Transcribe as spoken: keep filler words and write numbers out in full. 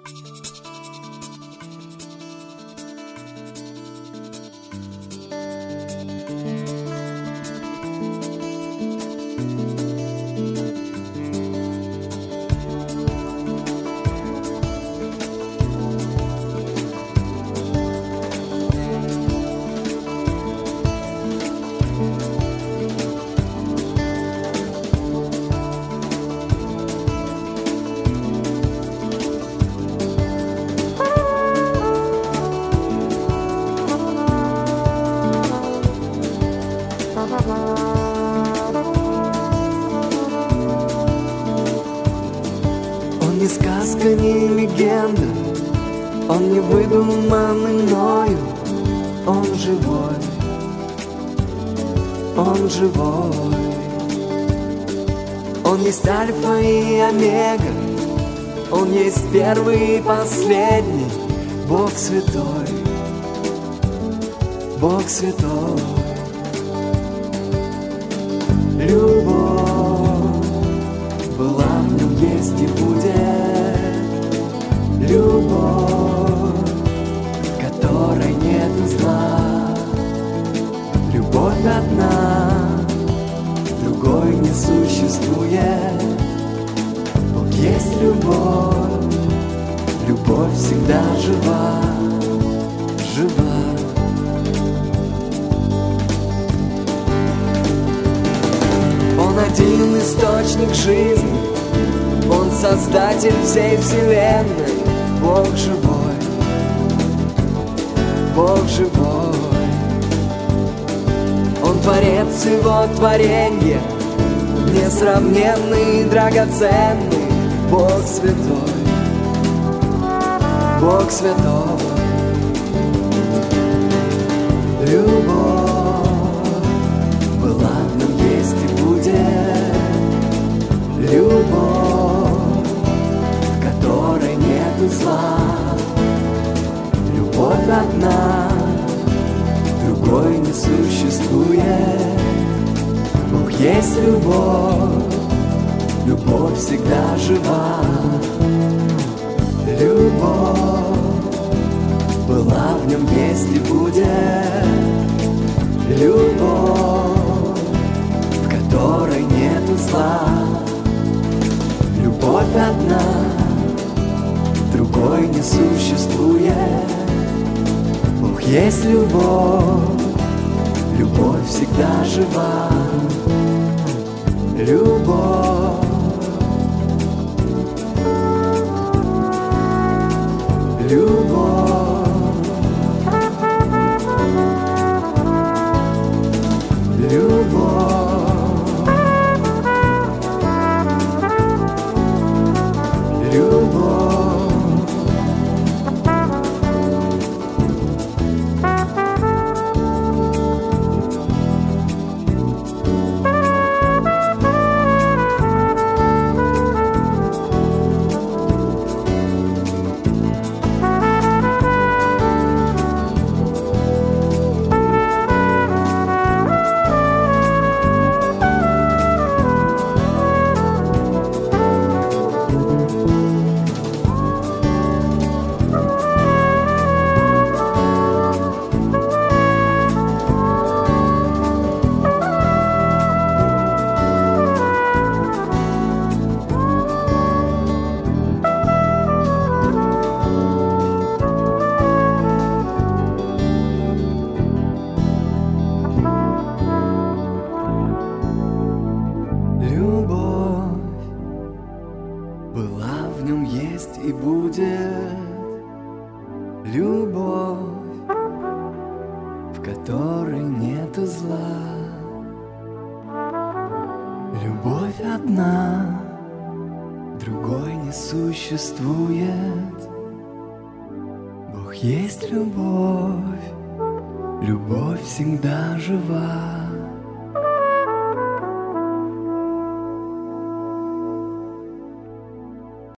Он не сказка, не легенда, он не выдуманный мною, он живой, он живой. Он есть альфа и омега, он есть первый и последний, Бог святой, Бог святой. Любовь была в нем, есть и будет. Любовь, в которой нету зла. Любовь одна, другой не существует. Бог есть любовь, любовь всегда жива, жива. Он один источник жизни, он создатель всей вселенной. Бог живой, Бог живой. Он творец всего творенья, несравненный и драгоценный. Бог святой, Бог святой. Любовь была в нем, есть и будет. Любовь, в которой нету зла. Любовь одна, другой не существует. Бог есть любовь, любовь всегда жива. Любовь была в нем, есть и будет. Любовь, в которой нету зла. Любовь одна, другой не существует. Бог есть любовь, любовь всегда жива. Любовь, любовь, любовь, любовь. Была в нем, есть и будет. Любовь, в которой нету зла. Любовь одна, другой не существует. Бог есть любовь, любовь всегда жива.